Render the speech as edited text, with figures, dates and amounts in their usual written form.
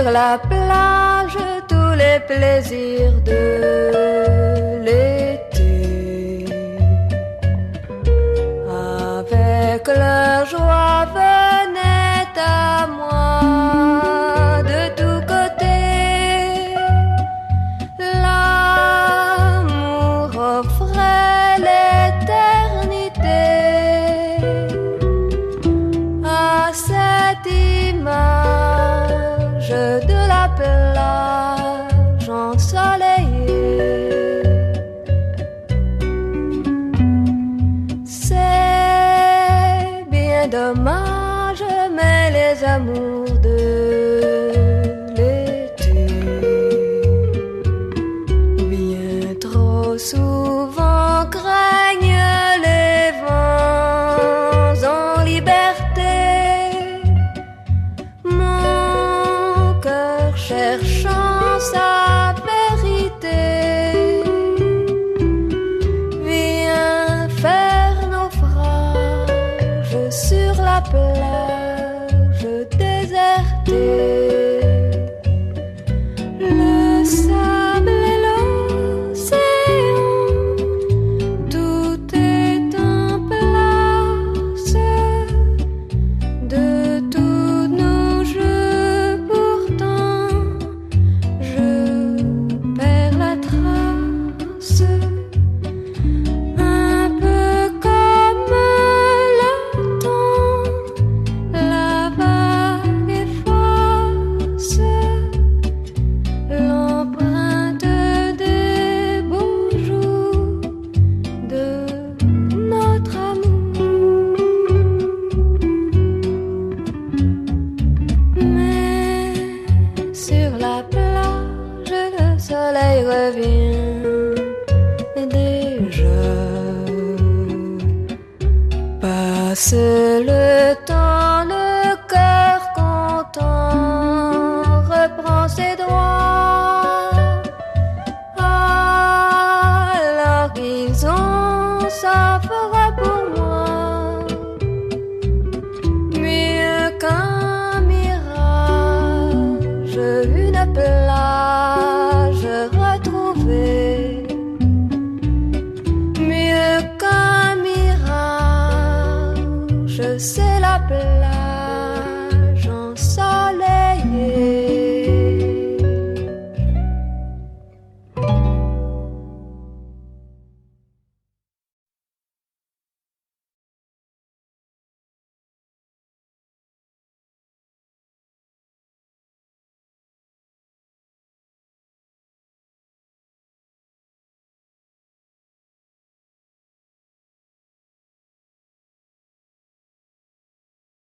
sur la plage tous les plaisirs de l'été. Avec leur joie venait à moi de tous côtés. L'amour offrait l'éternité à cette image de la plage ensoleillée. C'est bien dommage, mais les amours de l'été bien trop souvent craignent les vents en liberté. Mon cœur cherchant sa vérité vient faire naufrage sur la plage désertée. Le sable et l'océan, tout est en place. De tous nos jeux, pourtant, je perds la trace. Un peu comme le temps, la vague efface l'empreinte des beaux jours de notre amour. Mais sur la plage, le soleil revient déjà. Passe le temps, le cœur content reprend ses droits. À l'horizon, ça fera pour moi mieux qu'un mirage, une plage